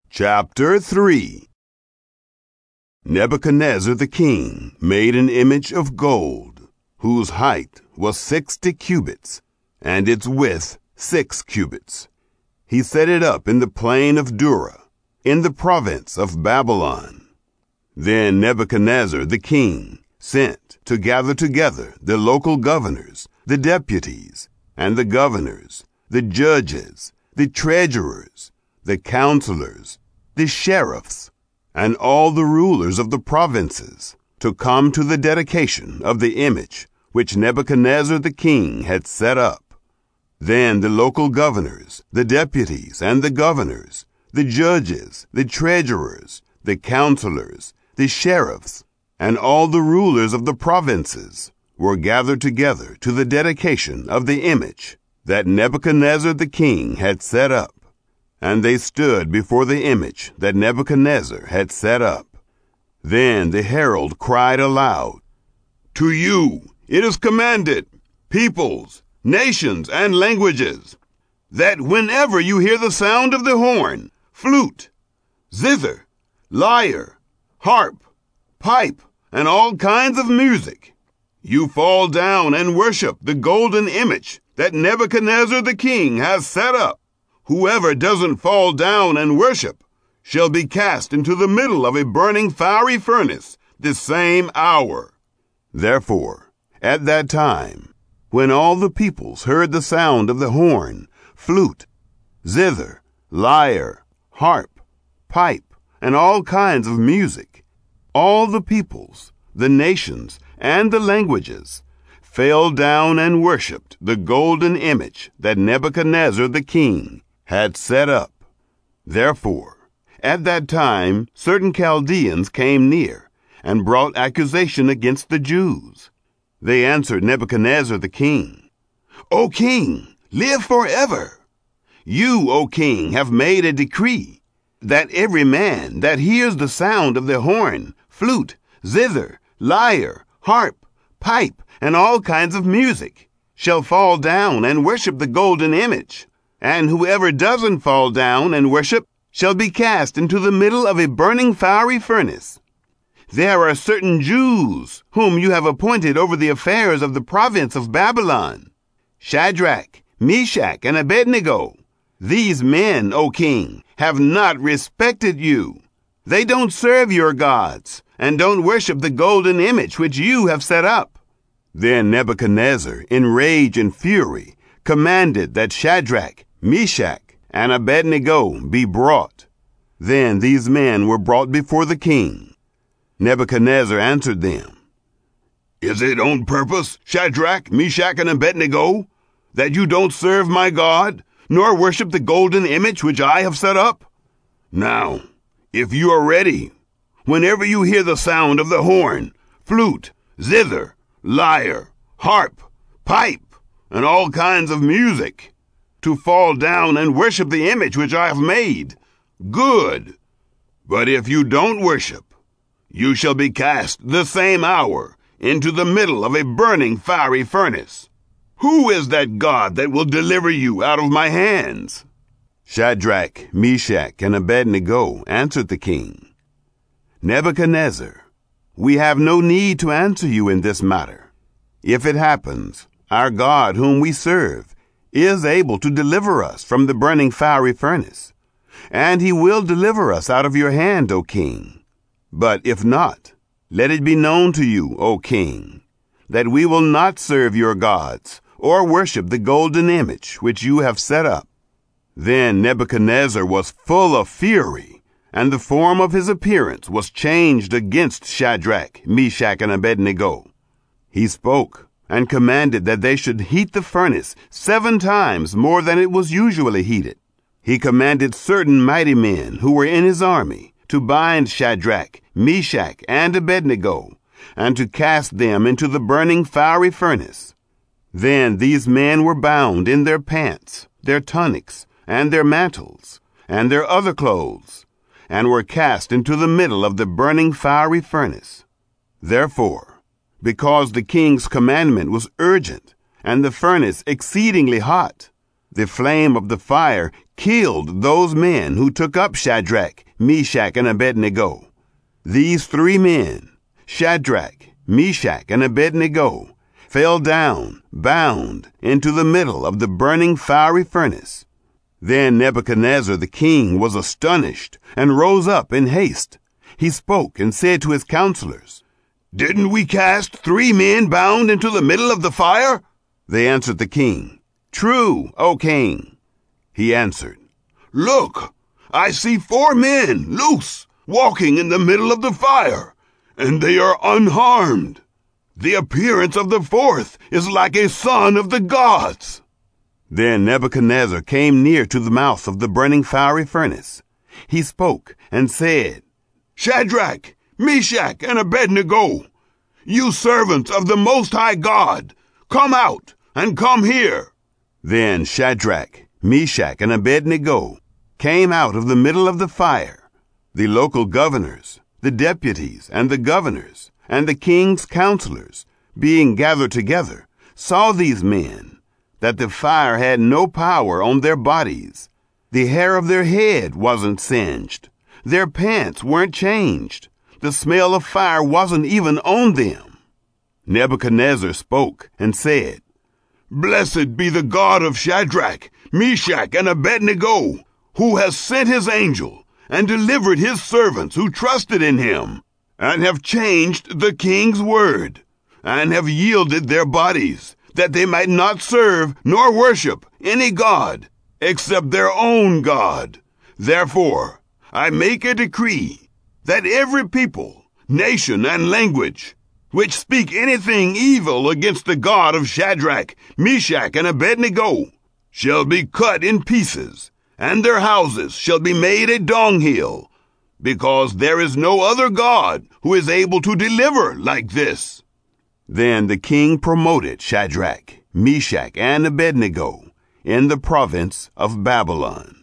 Chapter 3. Nebuchadnezzar the king made an image of gold, whose height was 60 cubits, and its width 6 cubits. He set it up in the plain of Dura, in the province of Babylon. Then Nebuchadnezzar the king sent to gather together the local governors, the deputies, and the governors, the judges, the treasurers, the counselors, the sheriffs, and all the rulers of the provinces, to come to the dedication of the image which Nebuchadnezzar the king had set up. Then the local governors, the deputies, and the governors, the judges, the treasurers, the counselors, the sheriffs, and all the rulers of the provinces were gathered together to the dedication of the image that Nebuchadnezzar the king had set up. And they stood before the image that Nebuchadnezzar had set up. Then the herald cried aloud, "To you it is commanded, peoples, nations, and languages, that whenever you hear the sound of the horn, flute, zither, lyre, harp, pipe, and all kinds of music, you fall down and worship the golden image that Nebuchadnezzar the king has set up. Whoever doesn't fall down and worship shall be cast into the middle of a burning fiery furnace the same hour." Therefore, at that time, when all the peoples heard the sound of the horn, flute, zither, lyre, harp, pipe, and all kinds of music, all the peoples, the nations, and the languages fell down and worshipped the golden image that Nebuchadnezzar the king had set up. Therefore, at that time, certain Chaldeans came near and brought accusation against the Jews. They answered Nebuchadnezzar the king, "O king, live forever. You, O king, have made a decree that every man that hears the sound of the horn, flute, zither, lyre, harp, pipe, and all kinds of music shall fall down and worship the golden image. And whoever doesn't fall down and worship shall be cast into the middle of a burning fiery furnace. There are certain Jews whom you have appointed over the affairs of the province of Babylon, Shadrach, Meshach, and Abednego. These men, O king, have not respected you. They don't serve your gods and don't worship the golden image which you have set up." Then Nebuchadnezzar, in rage and fury, commanded that Shadrach, Meshach, and Abednego be brought. Then these men were brought before the king. Nebuchadnezzar answered them, "Is it on purpose, Shadrach, Meshach, and Abednego, that you don't serve my God, nor worship the golden image which I have set up? Now, if you are ready, whenever you hear the sound of the horn, flute, zither, lyre, harp, pipe, and all kinds of music, to fall down and worship the image which I have made, good. But if you don't worship, you shall be cast the same hour into the middle of a burning fiery furnace. Who is that God that will deliver you out of my hands?" Shadrach, Meshach, and Abednego answered the king, "Nebuchadnezzar, we have no need to answer you in this matter. If it happens, our God whom we serve is able to deliver us from the burning fiery furnace, and he will deliver us out of your hand, O king. But if not, let it be known to you, O king, that we will not serve your gods or worship the golden image which you have set up." Then Nebuchadnezzar was full of fury, and the form of his appearance was changed against Shadrach, Meshach, and Abednego. He spoke and commanded that they should heat the furnace 7 times more than it was usually heated. He commanded certain mighty men who were in his army to bind Shadrach, Meshach, and Abednego, and to cast them into the burning fiery furnace. Then these men were bound in their pants, their tunics, and their mantles, and their other clothes, and were cast into the middle of the burning fiery furnace. Therefore, because the king's commandment was urgent, and the furnace exceedingly hot, The flame of the fire killed those men who took up Shadrach, Meshach, and Abednego. These 3 men, Shadrach, Meshach, and Abednego, fell down, bound, into the middle of the burning fiery furnace. Then Nebuchadnezzar the king was astonished and rose up in haste. He spoke and said to his counselors, "Didn't we cast 3 men bound into the middle of the fire?" They answered the king, "True, O king." He answered, "Look, I see 4 men loose, walking in the middle of the fire, and they are unharmed. The appearance of the 4th is like a son of the gods." Then Nebuchadnezzar came near to the mouth of the burning fiery furnace. He spoke and said, "Shadrach, Meshach, and Abednego, you servants of the Most High God, come out and come here." Then Shadrach, Meshach, and Abednego came out of the middle of the fire. The local governors, the deputies, and the governors, and the king's counselors, being gathered together, saw these men, that the fire had no power on their bodies. The hair of their head wasn't singed. Their pants weren't changed. The smell of fire wasn't even on them. Nebuchadnezzar spoke and said, "Blessed be the God of Shadrach, Meshach, and Abednego, who has sent his angel and delivered his servants who trusted in him, and have changed the king's word, and have yielded their bodies, that they might not serve nor worship any god except their own God. Therefore, I make a decree that every people, nation, and language which speak anything evil against the God of Shadrach, Meshach, and Abednego shall be cut in pieces, and their houses shall be made a dunghill, because there is no other God who is able to deliver like this." Then the king promoted Shadrach, Meshach, and Abednego in the province of Babylon.